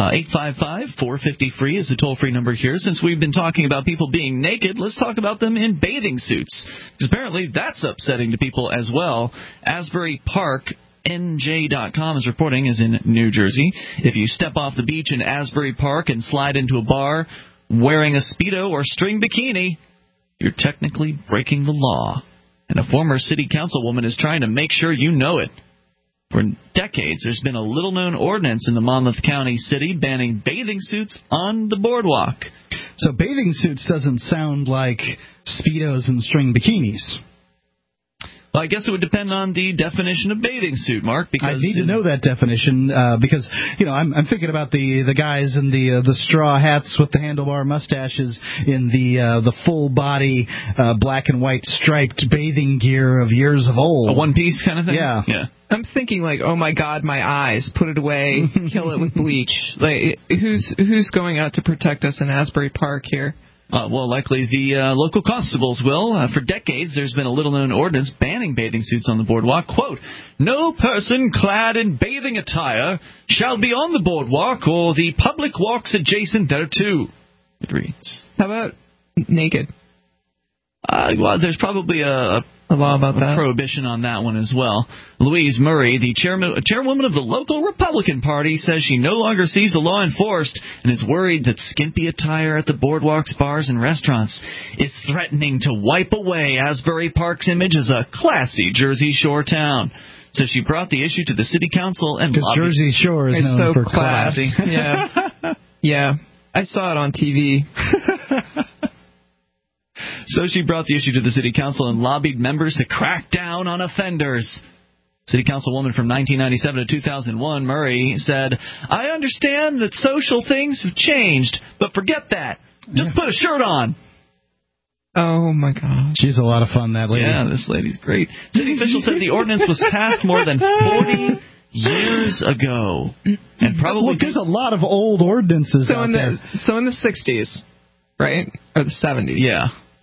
855-450-FREE is the toll-free number here. Since we've been talking about people being naked, let's talk about them in bathing suits, because apparently that's upsetting to people as well. Asbury Park NJ.com is reporting is in New Jersey. If you step off the beach in Asbury Park and slide into a bar wearing a Speedo or string bikini, you're technically breaking the law. And a former city councilwoman is trying to make sure you know it. For decades, there's been a little-known ordinance in the Monmouth County city banning bathing suits on the boardwalk. So bathing suits doesn't sound like Speedos and string bikinis. Well, I guess it would depend on the definition of bathing suit, Mark. Because I need to know that definition because I'm thinking about the guys in the straw hats with the handlebar mustaches in the full body black and white striped bathing gear of years of old. A one piece kind of thing. Yeah. I'm thinking like, oh my God, my eyes, put it away, kill it with bleach. Like, who's going out to protect us in Asbury Park here? Well, likely the local constables will. For decades, there's been a little-known ordinance banning bathing suits on the boardwalk. Quote, "No person clad in bathing attire shall be on the boardwalk or the public walks adjacent thereto," it reads. How about naked? Well, there's probably a a law about that. Prohibition on that one as well. Louise Murray, the chairwoman of the local Republican Party, says she no longer sees the law enforced and is worried that skimpy attire at the boardwalks, bars, and restaurants is threatening to wipe away Asbury Park's image as a classy Jersey Shore town. So she brought the issue to the city council and lobbied. Jersey Shore is known for classy. Yeah. Yeah. I saw it on TV. So she brought the issue to the city council and lobbied members to crack down on offenders. City councilwoman from 1997 to 2001, Murray said, "I understand that social things have changed, but forget that. Just put a shirt on." Oh, my God. She's a lot of fun, that lady. Yeah, this lady's great. City officials said the ordinance was passed more than 40 years ago. And probably Look, there's a lot of old ordinances out there. So in the 60s, right? Or the 70s? Yeah.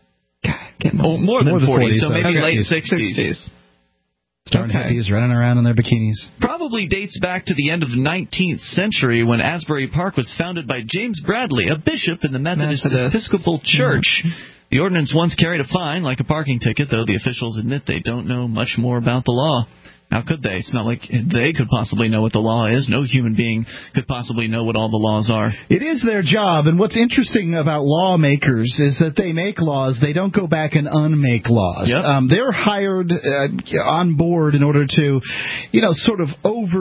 More than 40, so maybe late 60s. Starting hippies running around in their bikinis. Probably dates back to the end of the 19th century when Asbury Park was founded by James Bradley, a bishop in the Methodist Episcopal Church. The ordinance once carried a fine, like a parking ticket, though the officials admit they don't know much more about the law. How could they? It's not like they could possibly know what the law is. No human being could possibly know what all the laws are. It is their job, and what's interesting about lawmakers is that they make laws. They don't go back and unmake laws. Yep. They're hired on board in order to, sort of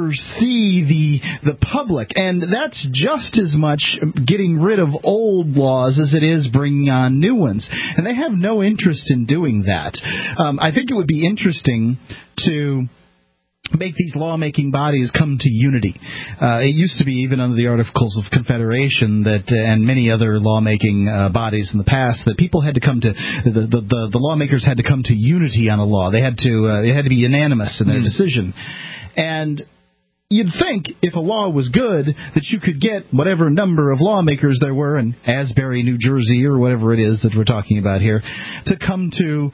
oversee the public, and that's just as much getting rid of old laws as it is bringing on new ones. And they have no interest in doing that. I think it would be interesting to make these lawmaking bodies come to unity. It used to be, even under the Articles of Confederation, that and many other lawmaking bodies in the past, that people had to come to the lawmakers had to come to unity on a law. They had to be unanimous in their decision. And you'd think if a law was good that you could get whatever number of lawmakers there were in Asbury, New Jersey, or whatever it is that we're talking about here, to come to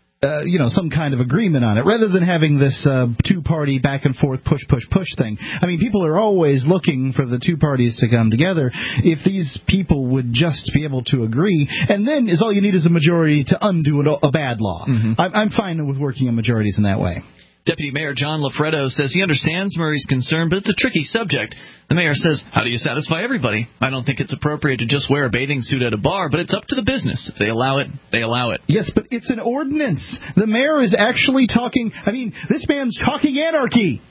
some kind of agreement on it, rather than having this two-party back-and-forth push thing. I mean, people are always looking for the two parties to come together. If these people would just be able to agree, and then all you need is a majority to undo a bad law. I'm fine with working on majorities in that way. Deputy Mayor John Lafredo says he understands Murray's concern, but it's a tricky subject. The mayor says, how do you satisfy everybody? I don't think it's appropriate to just wear a bathing suit at a bar, but it's up to the business. If they allow it, they allow it. Yes, but it's an ordinance. The mayor is actually talking, this man's talking anarchy.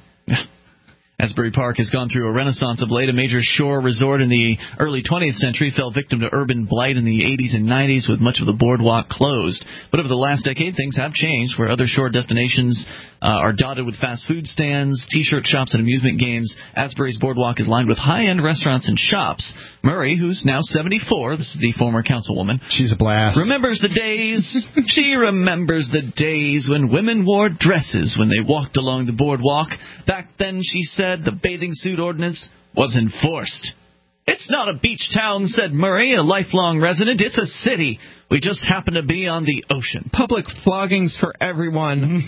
Asbury Park has gone through a renaissance of late. A major shore resort in the early 20th century fell victim to urban blight in the 80s and 90s, with much of the boardwalk closed. But over the last decade, things have changed, where other shore destinations are dotted with fast food stands, T-shirt shops, and amusement games. Asbury's boardwalk is lined with high-end restaurants and shops. Murray, who's now 74, this is the former councilwoman. She's a blast. Remembers the days. She remembers the days when women wore dresses when they walked along the boardwalk. Back then, she said, the bathing suit ordinance was enforced. It's not a beach town, said Murray, a lifelong resident. It's a city. We just happen to be on the ocean. Public floggings for everyone.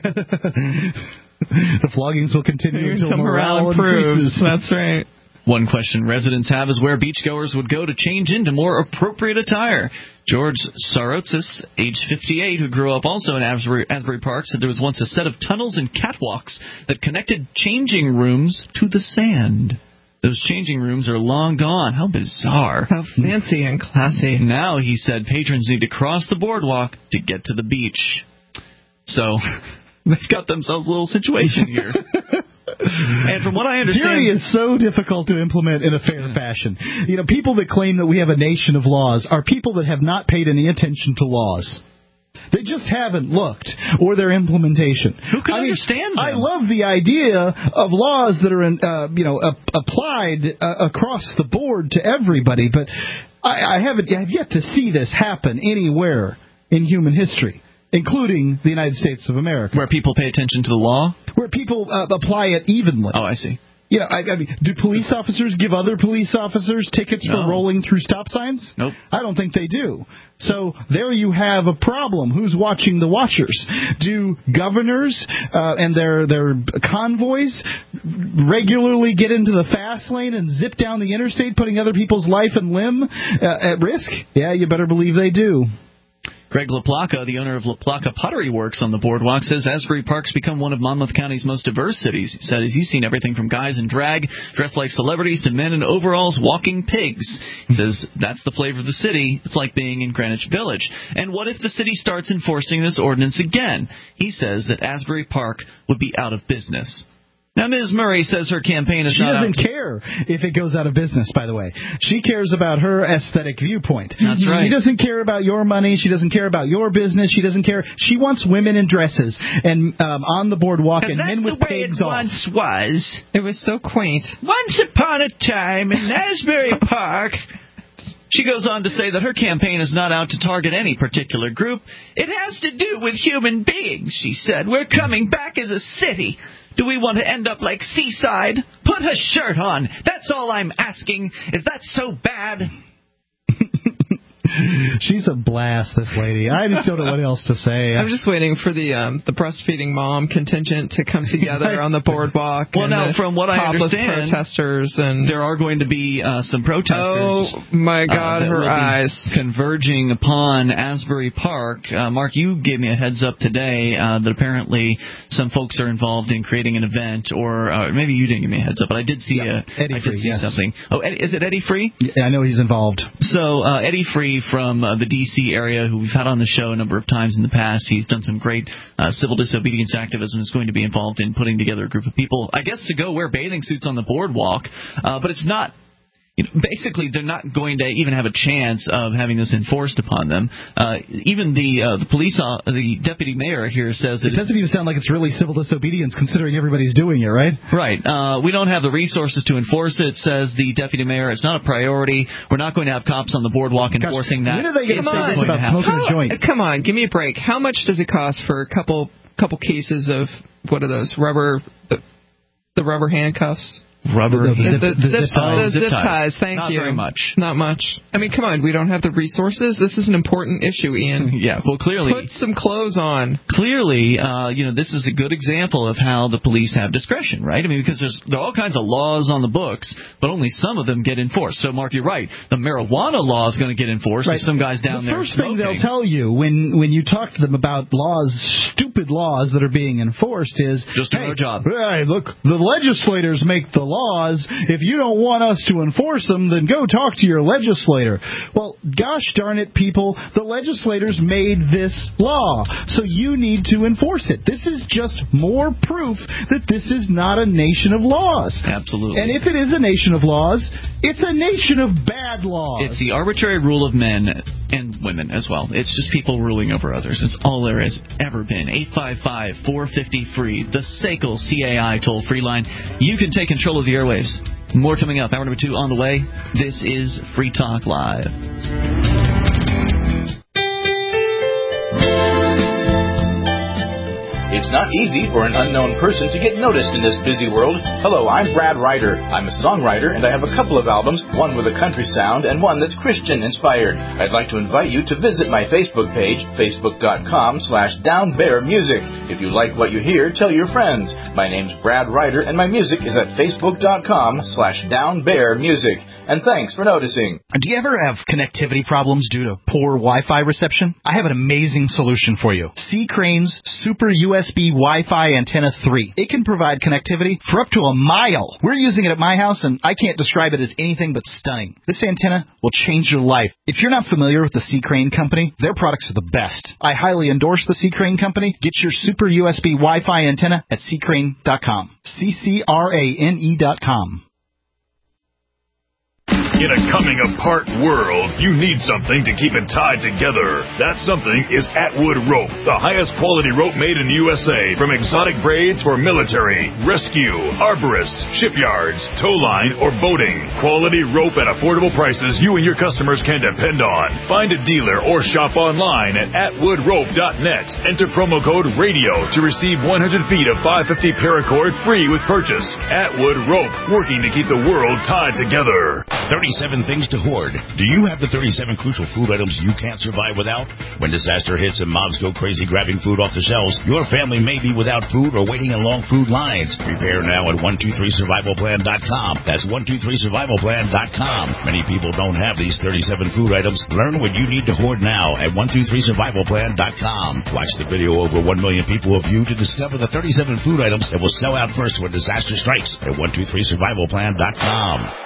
The floggings will continue until morale improves. That's right. One question residents have is where beachgoers would go to change into more appropriate attire. George Sarotsis, age 58, who grew up also in Asbury Park, said there was once a set of tunnels and catwalks that connected changing rooms to the sand. Those changing rooms are long gone. How bizarre. How fancy and classy. Now, he said, patrons need to cross the boardwalk to get to the beach. So, they've got themselves a little situation here. And from what I understand, tyranny is so difficult to implement in a fair fashion. People that claim that we have a nation of laws are people that have not paid any attention to laws. They just haven't looked, or their implementation. Who can understand them? I love the idea of laws that are, applied across the board to everybody, but I have yet to see this happen anywhere in human history, including the United States of America. Where people pay attention to the law? Where people apply it evenly. Oh, I see. Do police officers give other police officers tickets for rolling through stop signs? Nope. I don't think they do. So there you have a problem. Who's watching the watchers? Do governors and their convoys regularly get into the fast lane and zip down the interstate, putting other people's life and limb at risk? Yeah, you better believe they do. Greg LaPlaca, the owner of LaPlaca Pottery Works on the boardwalk, says Asbury Park's become one of Monmouth County's most diverse cities. He said he's seen everything from guys in drag dressed like celebrities to men in overalls walking pigs. He says that's the flavor of the city. It's like being in Greenwich Village. And what if the city starts enforcing this ordinance again? He says that Asbury Park would be out of business. Now, Ms. Murray says her campaign is She doesn't care if it goes out of business, by the way. She cares about her aesthetic viewpoint. That's right. She doesn't care about your money. She doesn't care about your business. She doesn't care. She wants women in dresses and on the boardwalk and men with pigs on. Once was. It was so quaint. Once upon a time in Asbury Park. She goes on to say that her campaign is not out to target any particular group. It has to do with human beings, she said. We're coming back as a city. Do we want to end up like Seaside? Put a shirt on. That's all I'm asking. Is that so bad? She's a blast, this lady. I just don't know what else to say. I'm just waiting for the breastfeeding mom contingent to come together on the boardwalk. Well, now, from what I understand, protesters and there are going to be some protesters. Oh my God, her eyes converging upon Asbury Park. Mark, you gave me a heads up today that apparently some folks are involved in creating an event, or maybe you didn't give me a heads up, but I did see something. Oh, is it Eddie Free? Yeah, I know he's involved. So Eddie Free from the D.C. area, who we've had on the show a number of times in the past. He's done some great civil disobedience activism. Is going to be involved in putting together a group of people, I guess, to go wear bathing suits on the boardwalk. But it's not. Basically, they're not going to even have a chance of having this enforced upon them. Even the the deputy mayor here says that it doesn't even sound like it's really civil disobedience, considering everybody's doing it, right? Right. We don't have the resources to enforce it, says the deputy mayor. It's not a priority. We're not going to have cops on the boardwalk enforcing that. When are they going to say this about smoking a joint? Come on, give me a break. How much does it cost for a couple cases of what are those the rubber handcuffs? The zip ties. Thank you. Not very much. Not much. I mean, come on. We don't have the resources. This is an important issue, Ian. Yeah. Well, clearly, put some clothes on. Clearly, this is a good example of how the police have discretion, right? I mean, because there are all kinds of laws on the books, but only some of them get enforced. So, Mark, you're right. The marijuana law is going to get enforced if some guy's down there smoking. The first thing they'll tell you when you talk to them about stupid laws that are being enforced is just do our job. Hey, look, the legislators make the laws. If you don't want us to enforce them, then go talk to your legislator. Well, gosh darn it, people, the legislators made this law, so you need to enforce it. This is just more proof that this is not a nation of laws. Absolutely. And if it is a nation of laws, it's a nation of bad laws. It's the arbitrary rule of men and women as well. It's just people ruling over others. It's all there has ever been. 855-450-FREE, the SACL CAI toll-free line. You can take control of the airwaves. More coming up. Hour number 2 on the way. This is Free Talk Live. It's not easy for an unknown person to get noticed in this busy world. Hello, I'm Brad Ryder. I'm a songwriter, and I have a couple of albums, one with a country sound and one that's Christian-inspired. I'd like to invite you to visit my Facebook page, facebook.com/downbearmusic. If you like what you hear, tell your friends. My name's Brad Ryder, and my music is at facebook.com/downbearmusic. And thanks for noticing. Do you ever have connectivity problems due to poor Wi-Fi reception? I have an amazing solution for you. C. Crane's Super USB Wi-Fi Antenna 3. It can provide connectivity for up to a mile. We're using it at my house, and I can't describe it as anything but stunning. This antenna will change your life. If you're not familiar with the C. Crane Company, their products are the best. I highly endorse the C. Crane Company. Get your Super USB Wi-Fi antenna at ccrane.com. CCRANE.com. In a coming-apart world, you need something to keep it tied together. That something is Atwood Rope, the highest quality rope made in the USA, from exotic braids for military, rescue, arborists, shipyards, tow line, or boating. Quality rope at affordable prices you and your customers can depend on. Find a dealer or shop online at atwoodrope.net. Enter promo code RADIO to receive 100 feet of 550 paracord free with purchase. Atwood Rope, working to keep the world tied together. 37 things to hoard. Do you have the 37 crucial food items you can't survive without? When disaster hits and mobs go crazy grabbing food off the shelves, your family may be without food or waiting in long food lines. Prepare now at 123survivalplan.com. That's 123survivalplan.com. Many people don't have these 37 food items. Learn what you need to hoard now at 123survivalplan.com. Watch the video over 1 million people have viewed to discover the 37 food items that will sell out first when disaster strikes at 123survivalplan.com.